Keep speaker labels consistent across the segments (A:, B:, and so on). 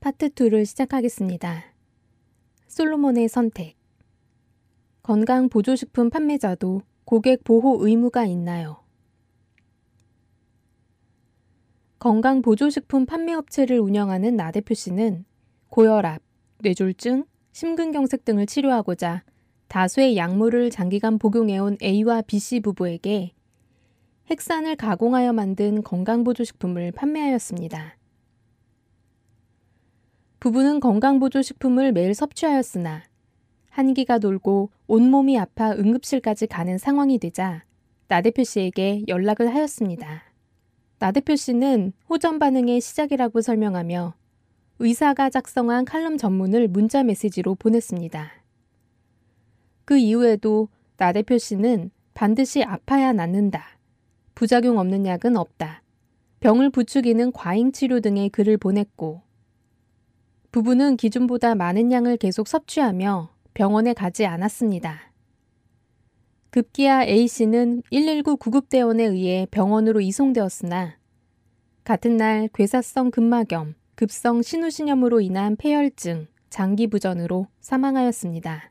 A: 파트 2를 시작하겠습니다. 솔로몬의 선택. 건강보조식품 판매자도 고객 보호 의무가 있나요? 건강보조식품 판매업체를 운영하는 나 대표 씨는 고혈압, 뇌졸중, 심근경색 등을 치료하고자 다수의 약물을 장기간 복용해온 A와 B씨 부부에게 핵산을 가공하여 만든 건강보조식품을 판매하였습니다. 부부는 건강보조식품을 매일 섭취하였으나 한기가 돌고 온몸이 아파 응급실까지 가는 상황이 되자 나 대표 씨에게 연락을 하였습니다. 나 대표 씨는 호전 반응의 시작이라고 설명하며 의사가 작성한 칼럼 전문을 문자 메시지로 보냈습니다. 그 이후에도 나 대표 씨는 반드시 아파야 낫는다. 부작용 없는 약은 없다. 병을 부추기는 과잉 치료 등의 글을 보냈고 부부는 기준보다 많은 양을 계속 섭취하며 병원에 가지 않았습니다. 급기야 A씨는 119 구급대원에 의해 병원으로 이송되었으나 같은 날 괴사성 근막염, 급성 신우신염으로 인한 폐혈증, 장기부전으로 사망하였습니다.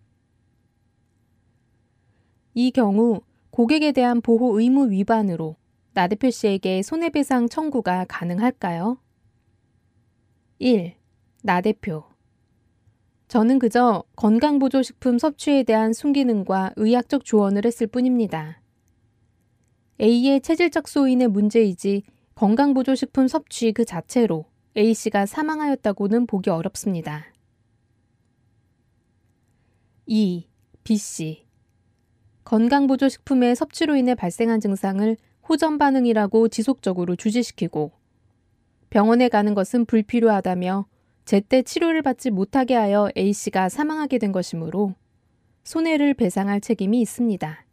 A: 이 경우 고객에 대한 보호 의무 위반으로 나 대표 씨에게 손해배상 청구가 가능할까요? 1. 나 대표. 저는 그저 건강보조식품 섭취에 대한 순기능과 의학적 조언을 했을 뿐입니다. A의 체질적 소인의 문제이지 건강보조식품 섭취 그 자체로 A씨가 사망하였다고는 보기 어렵습니다. 2. B씨. 건강보조식품의 섭취로 인해 발생한 증상을 호전 반응이라고 지속적으로 주지시키고 병원에 가는 것은 불필요하다며 제때 치료를 받지 못하게 하여 A씨가 사망하게 된 것이므로 손해를 배상할 책임이 있습니다.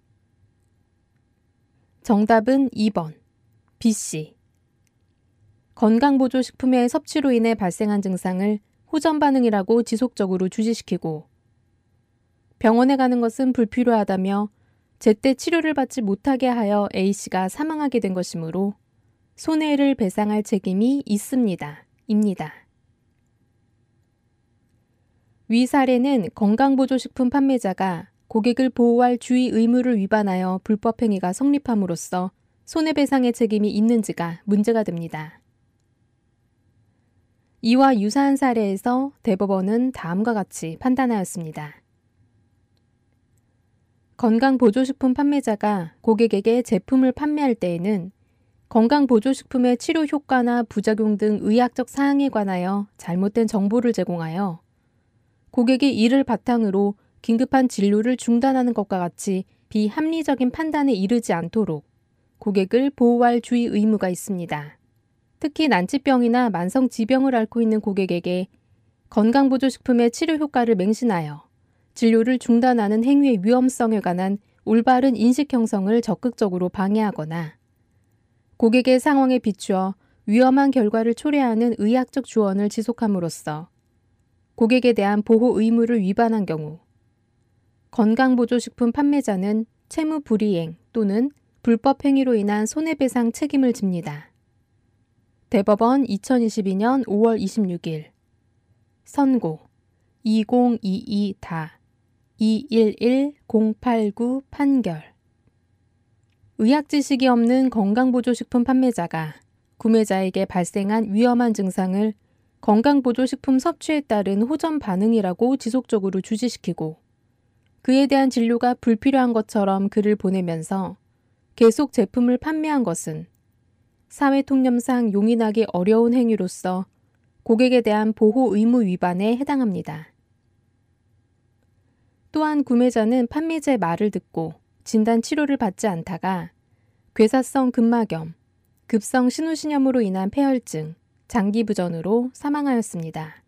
A: 정답은 2번. B씨. 건강보조식품의 섭취로 인해 발생한 증상을 호전 반응이라고 지속적으로 주지시키고 병원에 가는 것은 불필요하다며 제때 치료를 받지 못하게 하여 A씨가 사망하게 된 것이므로 손해를 배상할 책임이 있습니다. 입니다. 위 사례는 건강보조식품 판매자가 고객을 보호할 주의 의무를 위반하여 불법 행위가 성립함으로써 손해배상의 책임이 있는지가 문제가 됩니다. 이와 유사한 사례에서 대법원은 다음과 같이 판단하였습니다. 건강보조식품 판매자가 고객에게 제품을 판매할 때에는 건강보조식품의 치료 효과나 부작용 등 의학적 사항에 관하여 잘못된 정보를 제공하여 고객이 이를 바탕으로 긴급한 진료를 중단하는 것과 같이 비합리적인 판단에 이르지 않도록 고객을 보호할 주의 의무가 있습니다. 특히 난치병이나 만성지병을 앓고 있는 고객에게 건강보조식품의 치료 효과를 맹신하여 진료를 중단하는 행위의 위험성에 관한 올바른 인식 형성을 적극적으로 방해하거나 고객의 상황에 비추어 위험한 결과를 초래하는 의학적 조언을 지속함으로써 고객에 대한 보호 의무를 위반한 경우 건강보조식품 판매자는 채무 불이행 또는 불법 행위로 인한 손해배상 책임을 집니다. 대법원 2022년 5월 26일 선고 2022-211089 판결. 의학 지식이 없는 건강보조식품 판매자가 구매자에게 발생한 위험한 증상을 건강보조식품 섭취에 따른 호전 반응이라고 지속적으로 주지시키고 그에 대한 진료가 불필요한 것처럼 글을 보내면서 계속 제품을 판매한 것은 사회통념상 용인하기 어려운 행위로서 고객에 대한 보호 의무 위반에 해당합니다. 또한 구매자는 판매자의 말을 듣고 진단 치료를 받지 않다가 괴사성 근막염, 급성 신우신염으로 인한 폐혈증, 장기부전으로 사망하였습니다.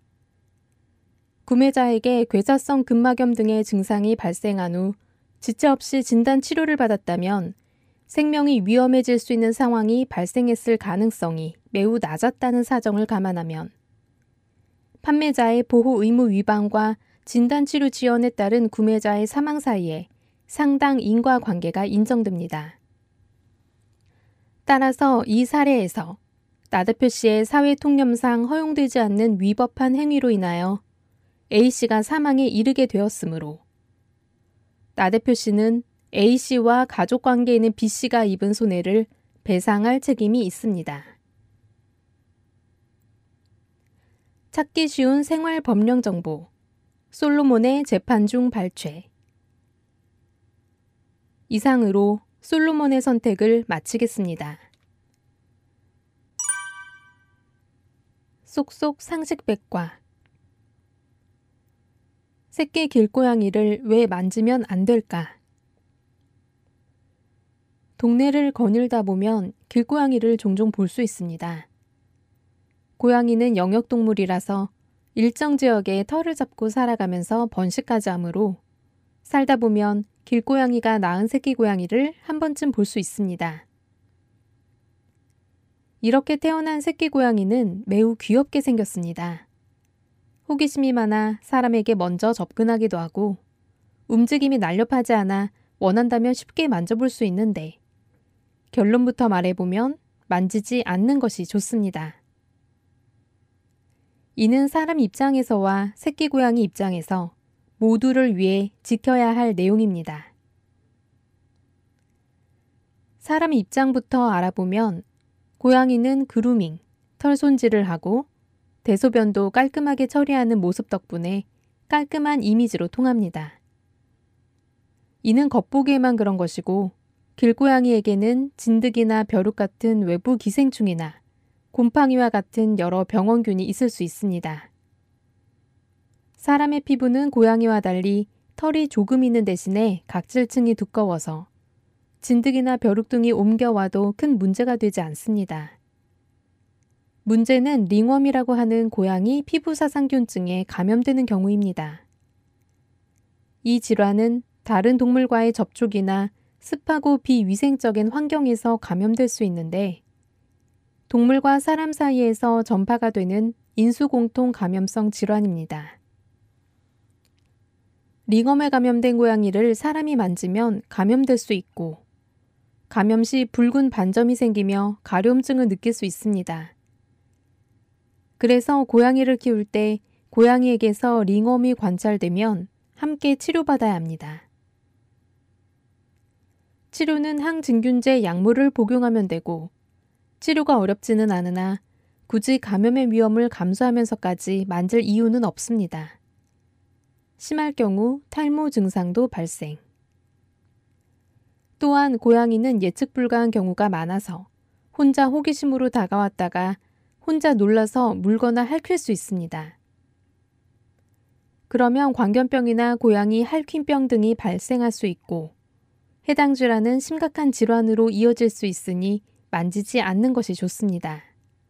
A: 구매자에게 괴사성 근막염 등의 증상이 발생한 후 지체 없이 진단 치료를 받았다면 생명이 위험해질 수 있는 상황이 발생했을 가능성이 매우 낮았다는 사정을 감안하면 판매자의 보호 의무 위반과 진단치료 지연에 따른 구매자의 사망 사이에 상당 인과관계가 인정됩니다. 따라서 이 사례에서 나 대표 씨의 사회 통념상 허용되지 않는 위법한 행위로 인하여 A 씨가 사망에 이르게 되었으므로 나 대표 씨는 A 씨와 가족 관계에 있는 B 씨가 입은 손해를 배상할 책임이 있습니다. 찾기 쉬운 생활 법령 정보. 솔로몬의 재판 중 발췌. 이상으로 솔로몬의 선택을 마치겠습니다. 쏙쏙 상식백과. 새끼 길고양이를 왜 만지면 안 될까? 동네를 거닐다 보면 길고양이를 종종 볼 수 있습니다. 고양이는 영역동물이라서 일정 지역에 털을 잡고 살아가면서 번식까지 하므로 살다 보면 길고양이가 낳은 새끼 고양이를 한 번쯤 볼 수 있습니다. 이렇게 태어난 새끼 고양이는 매우 귀엽게 생겼습니다. 호기심이 많아 사람에게 먼저 접근하기도 하고 움직임이 날렵하지 않아 원한다면 쉽게 만져볼 수 있는데 결론부터 말해보면 만지지 않는 것이 좋습니다. 이는 사람 입장에서와 새끼 고양이 입장에서 모두를 위해 지켜야 할 내용입니다. 사람 입장부터 알아보면 고양이는 그루밍, 털 손질을 하고 대소변도 깔끔하게 처리하는 모습 덕분에 깔끔한 이미지로 통합니다. 이는 겉보기에만 그런 것이고 길고양이에게는 진드기나 벼룩 같은 외부 기생충이나 곰팡이와 같은 여러 병원균이 있을 수 있습니다. 사람의 피부는 고양이와 달리 털이 조금 있는 대신에 각질층이 두꺼워서 진드기나 벼룩 등이 옮겨와도 큰 문제가 되지 않습니다. 문제는 링웜이라고 하는 고양이 피부사상균증에 감염되는 경우입니다. 이 질환은 다른 동물과의 접촉이나 습하고 비위생적인 환경에서 감염될 수 있는데 동물과 사람 사이에서 전파가 되는 인수공통 감염성 질환입니다. 링웜에 감염된 고양이를 사람이 만지면 감염될 수 있고 감염 시 붉은 반점이 생기며 가려움증을 느낄 수 있습니다. 그래서 고양이를 키울 때 고양이에게서 링웜이 관찰되면 함께 치료받아야 합니다. 치료는 항진균제 약물을 복용하면 되고 치료가 어렵지는 않으나 굳이 감염의 위험을 감수하면서까지 만질 이유는 없습니다. 심할 경우 탈모 증상도 발생. 또한 고양이는 예측 불가한 경우가 많아서 혼자 호기심으로 다가왔다가 혼자 놀라서 물거나 핥힐 수 있습니다. 그러면 광견병이나 고양이 할퀸병 등이 발생할 수 있고 해당 질환은 심각한 질환으로 이어질 수 있으니 만지지 않는 것이 좋습니다.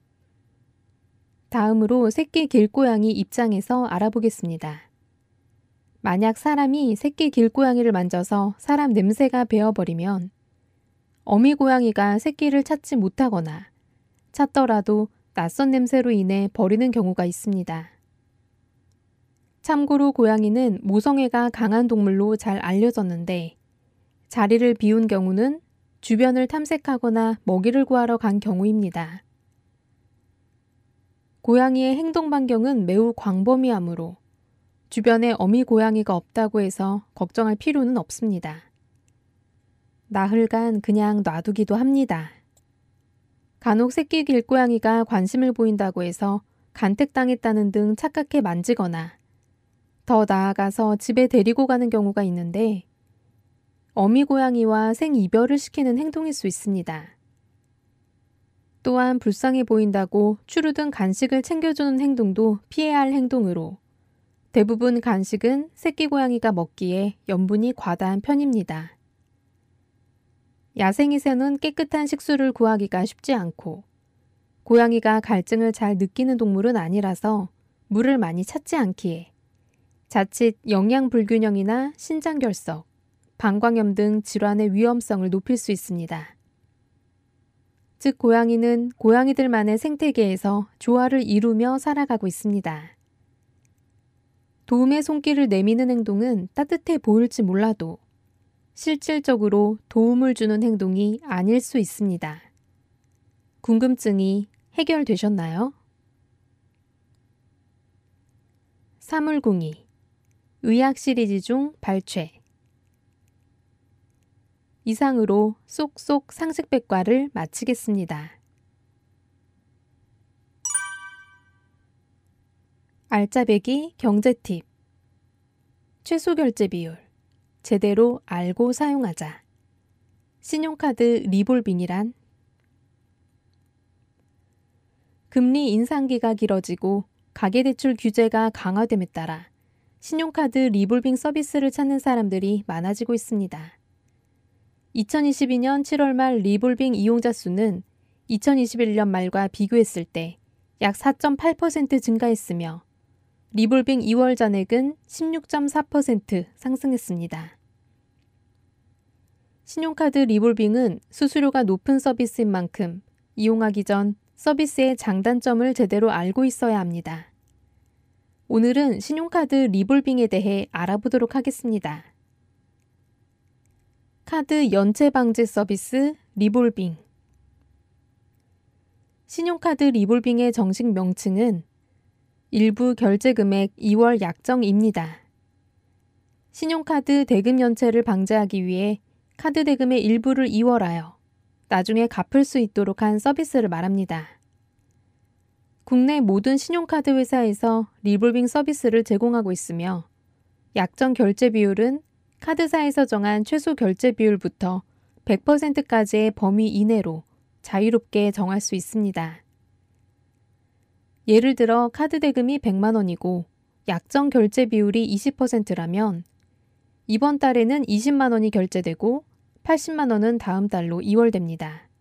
A: 다음으로 새끼 길고양이 입장에서 알아보겠습니다. 만약 사람이 새끼 길고양이를 만져서 사람 냄새가 배어버리면 어미 고양이가 새끼를 찾지 못하거나 찾더라도 낯선 냄새로 인해 버리는 경우가 있습니다. 참고로 고양이는 모성애가 강한 동물로 잘 알려졌는데 자리를 비운 경우는 주변을 탐색하거나 먹이를 구하러 간 경우입니다. 고양이의 행동 반경은 매우 광범위하므로 주변에 어미 고양이가 없다고 해서 걱정할 필요는 없습니다. 나흘간 그냥 놔두기도 합니다. 간혹 새끼 길고양이가 관심을 보인다고 해서 간택당했다는 등 착각해 만지거나 더 나아가서 집에 데리고 가는 경우가 있는데 어미 고양이와 생이별을 시키는 행동일 수 있습니다. 또한 불쌍해 보인다고 추루 등 간식을 챙겨주는 행동도 피해야 할 행동으로 대부분 간식은 새끼 고양이가 먹기에 염분이 과다한 편입니다. 야생에서는 깨끗한 식수를 구하기가 쉽지 않고 고양이가 갈증을 잘 느끼는 동물은 아니라서 물을 많이 찾지 않기에 자칫 영양 불균형이나 신장결석, 방광염 등 질환의 위험성을 높일 수 있습니다. 즉 고양이는 고양이들만의 생태계에서 조화를 이루며 살아가고 있습니다. 도움의 손길을 내미는 행동은 따뜻해 보일지 몰라도 실질적으로 도움을 주는 행동이 아닐 수 있습니다. 궁금증이 해결되셨나요? 사물궁이 의학 시리즈 중 발췌. 이상으로 쏙쏙 상식백과를 마치겠습니다. 알짜배기 경제 팁. 최소 결제 비율. 제대로 알고 사용하자. 신용카드 리볼빙이란? 금리 인상기가 길어지고 가계대출 규제가 강화됨에 따라 신용카드 리볼빙 서비스를 찾는 사람들이 많아지고 있습니다. 2022년 7월 말 리볼빙 이용자 수는 2021년 말과 비교했을 때 약 4.8% 증가했으며 리볼빙 2월 잔액은 16.4% 상승했습니다. 신용카드 리볼빙은 수수료가 높은 서비스인 만큼 이용하기 전 서비스의 장단점을 제대로 알고 있어야 합니다. 오늘은 신용카드 리볼빙에 대해 알아보도록 하겠습니다. 카드 연체 방지 서비스 리볼빙. 신용카드 리볼빙의 정식 명칭은 일부 결제금액 2월 약정입니다. 신용카드 대금 연체를 방지하기 위해 카드 대금의 일부를 2월하여 나중에 갚을 수 있도록 한 서비스를 말합니다. 국내 모든 신용카드 회사에서 리볼빙 서비스를 제공하고 있으며 약정 결제 비율은 카드사에서 정한 최소 결제 비율부터 100%까지의 범위 이내로 자유롭게 정할 수 있습니다. 예를 들어 카드 대금이 100만 원이고 약정 결제 비율이 20%라면 이번 달에는 20만 원이 결제되고 80만 원은 다음 달로 이월됩니다.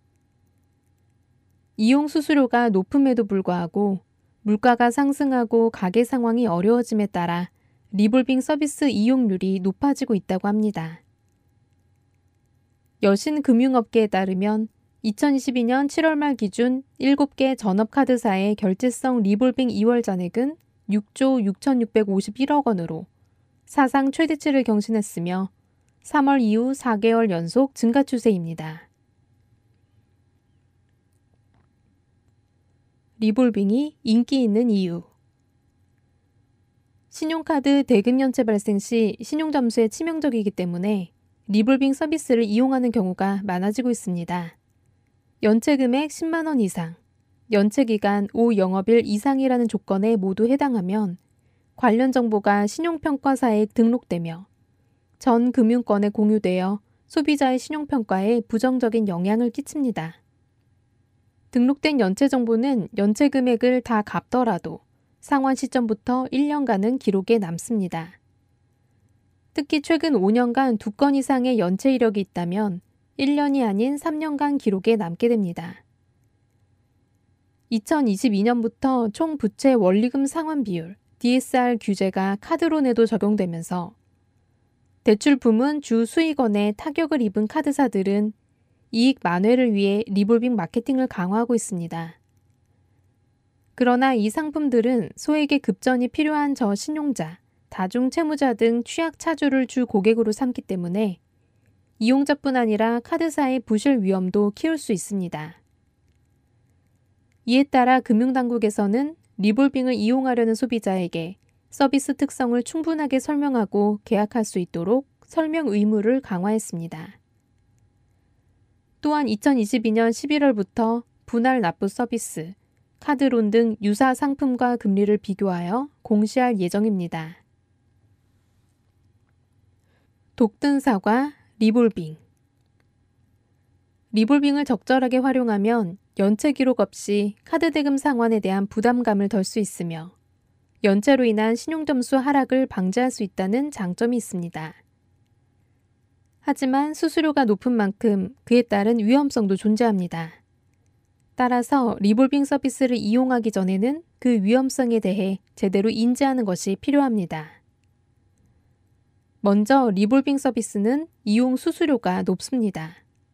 A: 이용 수수료가 높음에도 불구하고 물가가 상승하고 가계 상황이 어려워짐에 따라 리볼빙 서비스 이용률이 높아지고 있다고 합니다. 여신금융업계에 따르면 2022년 7월 말 기준 7개 전업카드사의 결제성 리볼빙 2월 잔액은 6조 6,651억 원으로 사상 최대치를 경신했으며 3월 이후 4개월 연속 증가 추세입니다. 리볼빙이 인기 있는 이유. 신용카드 대금 연체 발생 시 신용점수에 치명적이기 때문에 리볼빙 서비스를 이용하는 경우가 많아지고 있습니다. 연체 금액 10만 원 이상, 연체 기간 5영업일 이상이라는 조건에 모두 해당하면 관련 정보가 신용평가사에 등록되며 전 금융권에 공유되어 소비자의 신용평가에 부정적인 영향을 끼칩니다. 등록된 연체 정보는 연체 금액을 다 갚더라도 상환 시점부터 1년간은 기록에 남습니다. 특히 최근 5년간 2건 이상의 연체 이력이 있다면 1년이 아닌 3년간 기록에 남게 됩니다. 2022년부터 총 부채 원리금 상환 비율 DSR 규제가 카드론에도 적용되면서 대출 부문 주 수익원에 타격을 입은 카드사들은 이익 만회를 위해 리볼빙 마케팅을 강화하고 있습니다. 그러나 이 상품들은 소액의 급전이 필요한 저신용자, 다중채무자 등 취약 차주를 주 고객으로 삼기 때문에 이용자뿐 아니라 카드사의 부실 위험도 키울 수 있습니다. 이에 따라 금융당국에서는 리볼빙을 이용하려는 소비자에게 서비스 특성을 충분하게 설명하고 계약할 수 있도록 설명 의무를 강화했습니다. 또한 2022년 11월부터 분할 납부 서비스, 카드론 등 유사 상품과 금리를 비교하여 공시할 예정입니다. 독든 사과, 리볼빙. 리볼빙을 적절하게 활용하면 연체 기록 없이 카드 대금 상환에 대한 부담감을 덜 수 있으며 연체로 인한 신용점수 하락을 방지할 수 있다는 장점이 있습니다. 하지만 수수료가 높은 만큼 그에 따른 위험성도 존재합니다. 따라서 리볼빙 서비스를 이용하기 전에는 그 위험성에 대해 제대로 인지하는 것이 필요합니다. 먼저 리볼빙 서비스는 이용 수수료가 높습니다.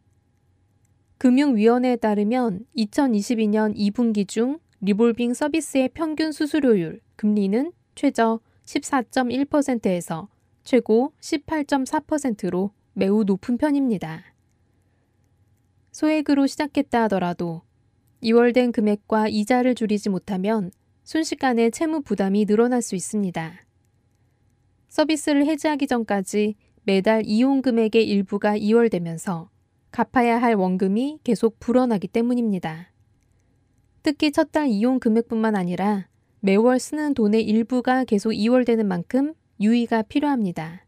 A: 금융위원회에 따르면 2022년 2분기 중 리볼빙 서비스의 평균 수수료율, 금리는 최저 14.1%에서 최고 18.4%로 매우 높은 편입니다. 소액으로 시작했다 하더라도 이월된 금액과 이자를 줄이지 못하면 순식간에 채무 부담이 늘어날 수 있습니다. 서비스를 해지하기 전까지 매달 이용 금액의 일부가 이월되면서 갚아야 할 원금이 계속 불어나기 때문입니다. 특히 첫 달 이용 금액뿐만 아니라 매월 쓰는 돈의 일부가 계속 이월되는 만큼 유의가 필요합니다.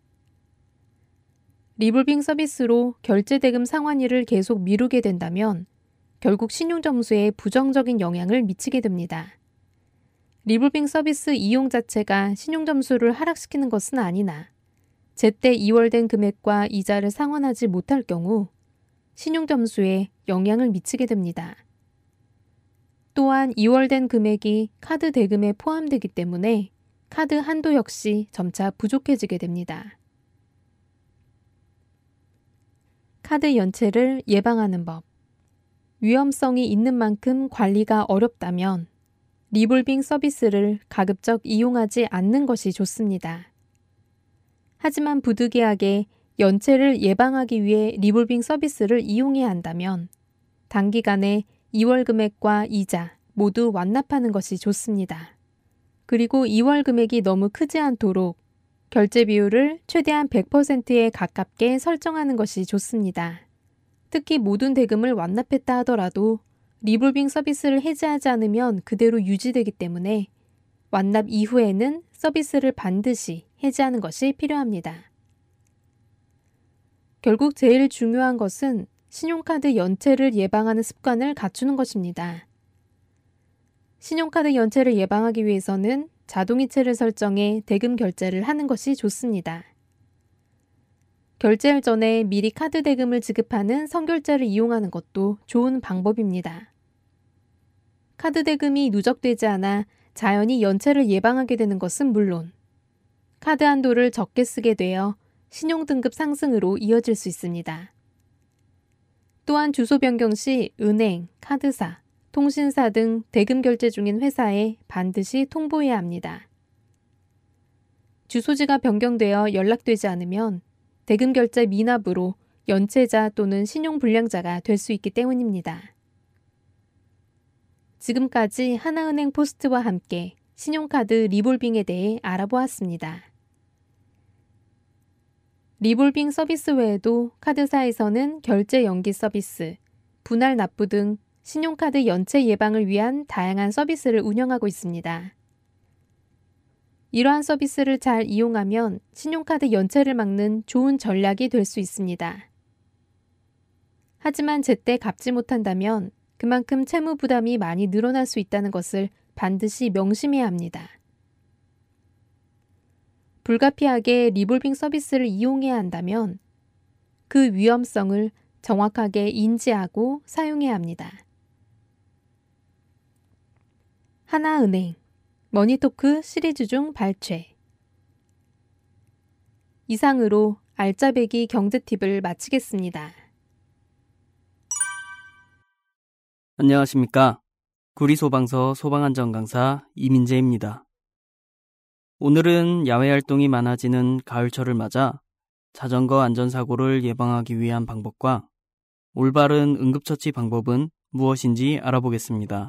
A: 리볼빙 서비스로 결제 대금 상환일을 계속 미루게 된다면 결국 신용점수에 부정적인 영향을 미치게 됩니다. 리볼빙 서비스 이용 자체가 신용점수를 하락시키는 것은 아니나 제때 이월된 금액과 이자를 상환하지 못할 경우 신용점수에 영향을 미치게 됩니다. 또한 이월된 금액이 카드 대금에 포함되기 때문에 카드 한도 역시 점차 부족해지게 됩니다. 카드 연체를 예방하는 법. 위험성이 있는 만큼 관리가 어렵다면 리볼빙 서비스를 가급적 이용하지 않는 것이 좋습니다. 하지만 부득이하게 연체를 예방하기 위해 리볼빙 서비스를 이용해야 한다면 단기간에 이월 금액과 이자 모두 완납하는 것이 좋습니다. 그리고 이월 금액이 너무 크지 않도록 결제 비율을 최대한 100%에 가깝게 설정하는 것이 좋습니다. 특히 모든 대금을 완납했다 하더라도 리볼빙 서비스를 해지하지 않으면 그대로 유지되기 때문에 완납 이후에는 서비스를 반드시 해지하는 것이 필요합니다. 결국 제일 중요한 것은 신용카드 연체를 예방하는 습관을 갖추는 것입니다. 신용카드 연체를 예방하기 위해서는 자동이체를 설정해 대금 결제를 하는 것이 좋습니다. 결제일 전에 미리 카드 대금을 지급하는 선결제를 이용하는 것도 좋은 방법입니다. 카드 대금이 누적되지 않아 자연히 연체를 예방하게 되는 것은 물론 카드 한도를 적게 쓰게 되어 신용등급 상승으로 이어질 수 있습니다. 또한 주소 변경 시 은행, 카드사, 통신사 등 대금 결제 중인 회사에 반드시 통보해야 합니다. 주소지가 변경되어 연락되지 않으면 대금 결제 미납으로 연체자 또는 신용불량자가 될 수 있기 때문입니다. 지금까지 하나은행 포스트와 함께 신용카드 리볼빙에 대해 알아보았습니다. 리볼빙 서비스 외에도 카드사에서는 결제 연기 서비스, 분할 납부 등 신용카드 연체 예방을 위한 다양한 서비스를 운영하고 있습니다. 이러한 서비스를 잘 이용하면 신용카드 연체를 막는 좋은 전략이 될 수 있습니다. 하지만 제때 갚지 못한다면 그만큼 채무 부담이 많이 늘어날 수 있다는 것을 반드시 명심해야 합니다. 불가피하게 리볼빙 서비스를 이용해야 한다면 그 위험성을 정확하게 인지하고 사용해야 합니다. 하나은행 머니토크 시리즈 중 발췌. 이상으로 알짜배기 경제 팁을 마치겠습니다.
B: 안녕하십니까. 구리소방서 소방안전 강사 이민재입니다. 오늘은 야외 활동이 많아지는 가을철을 맞아 자전거 안전사고를 예방하기 위한 방법과 올바른 응급처치 방법은 무엇인지 알아보겠습니다.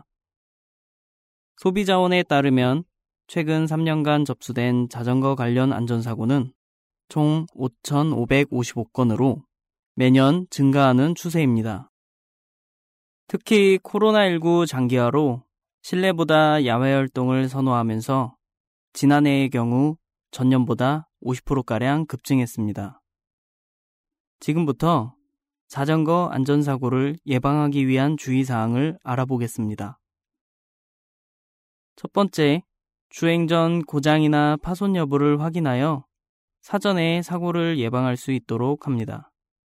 B: 소비자원에 따르면 최근 3년간 접수된 자전거 관련 안전사고는 총 5,555건으로 매년 증가하는 추세입니다. 특히 코로나19 장기화로 실내보다 야외 활동을 선호하면서 지난해의 경우 전년보다 50%가량 급증했습니다. 지금부터 자전거 안전사고를 예방하기 위한 주의사항을 알아보겠습니다. 첫 번째, 주행 전 고장이나 파손 여부를 확인하여 사전에 사고를 예방할 수 있도록 합니다.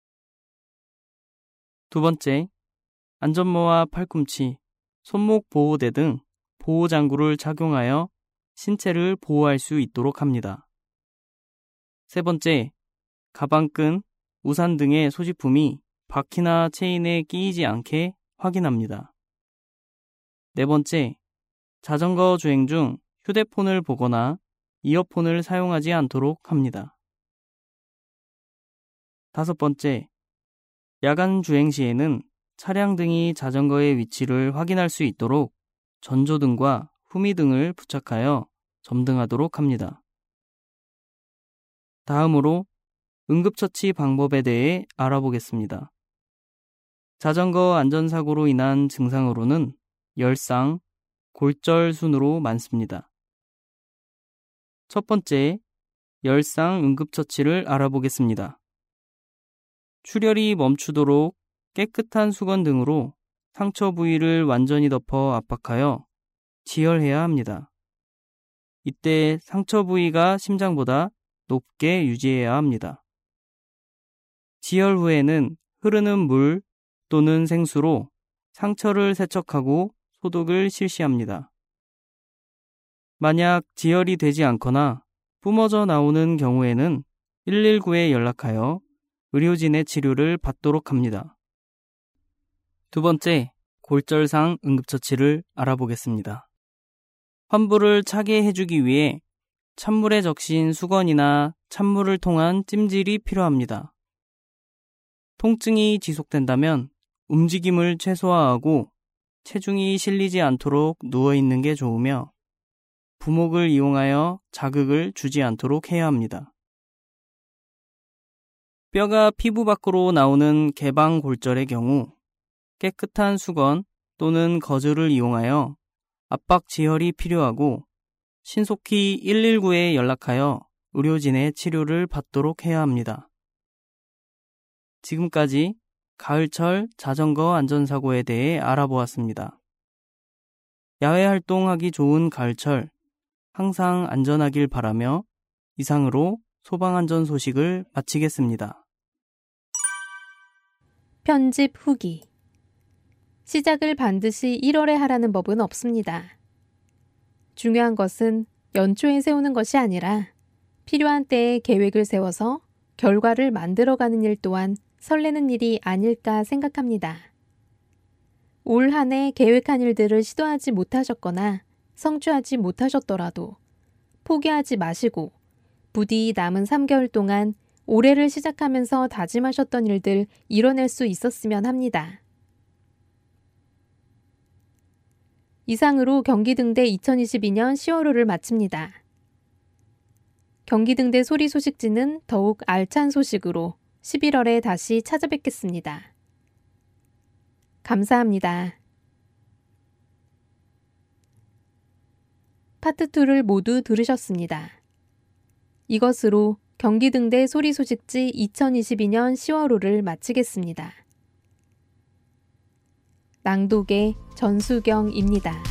B: 두 번째, 안전모와 팔꿈치, 손목 보호대 등 보호장구를 착용하여 신체를 보호할 수 있도록 합니다. 세 번째, 가방끈, 우산 등의 소지품이 바퀴나 체인에 끼이지 않게 확인합니다. 네 번째, 자전거 주행 중 휴대폰을 보거나 이어폰을 사용하지 않도록 합니다. 다섯 번째, 야간 주행 시에는 차량 등이 자전거의 위치를 확인할 수 있도록 전조등과 후미등을 부착하여 점등하도록 합니다. 다음으로 응급처치 방법에 대해 알아보겠습니다. 자전거 안전사고로 인한 증상으로는 열상, 골절 순으로 많습니다. 첫 번째, 열상 응급처치를 알아보겠습니다. 출혈이 멈추도록 깨끗한 수건 등으로 상처 부위를 완전히 덮어 압박하여 지혈해야 합니다. 이때 상처 부위가 심장보다 높게 유지해야 합니다. 지혈 후에는 흐르는 물 또는 생수로 상처를 세척하고 소독을 실시합니다. 만약 지혈이 되지 않거나 뿜어져 나오는 경우에는 119에 연락하여 의료진의 치료를 받도록 합니다. 두 번째, 골절상 응급처치를 알아보겠습니다. 환부를 차게 해주기 위해 찬물에 적신 수건이나 찬물을 통한 찜질이 필요합니다. 통증이 지속된다면 움직임을 최소화하고 체중이 실리지 않도록 누워있는 게 좋으며 부목을 이용하여 자극을 주지 않도록 해야 합니다. 뼈가 피부 밖으로 나오는 개방 골절의 경우 깨끗한 수건 또는 거즈를 이용하여 압박 지혈이 필요하고 신속히 119에 연락하여 의료진의 치료를 받도록 해야 합니다. 지금까지 가을철 자전거 안전사고에 대해 알아보았습니다. 야외 활동하기 좋은 가을철, 항상 안전하길 바라며 이상으로 소방안전 소식을 마치겠습니다.
A: 편집 후기. 시작을 반드시 1월에 하라는 법은 없습니다. 중요한 것은 연초에 세우는 것이 아니라 필요한 때에 계획을 세워서 결과를 만들어가는 일 또한 설레는 일이 아닐까 생각합니다. 올 한 해 계획한 일들을 시도하지 못하셨거나 성취하지 못하셨더라도 포기하지 마시고 부디 남은 3개월 동안 올해를 시작하면서 다짐하셨던 일들 이뤄낼 수 있었으면 합니다. 이상으로 경기등대 2022년 10월호를 마칩니다. 경기등대 소리 소식지는 더욱 알찬 소식으로 11월에 다시 찾아뵙겠습니다. 감사합니다. 파트 2를 모두 들으셨습니다. 이것으로 경기등대 소리 소식지 2022년 10월호를 마치겠습니다. 낭독의 전수경입니다.